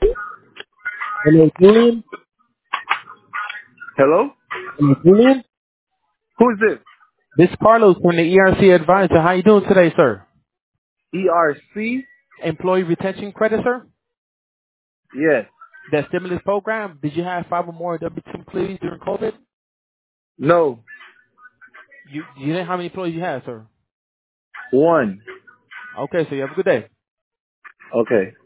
Hello, Julian. Hello? Hello, Julian. Who is this? This is Carlos from the ERC Advisor. How you doing today, sir? ERC? Employee retention credit, sir? Yes. That stimulus program. Did you have 5 or more W-2 employees during COVID? No. You didn't. How many employees you have, sir? One. Okay, so you have a good day. Okay.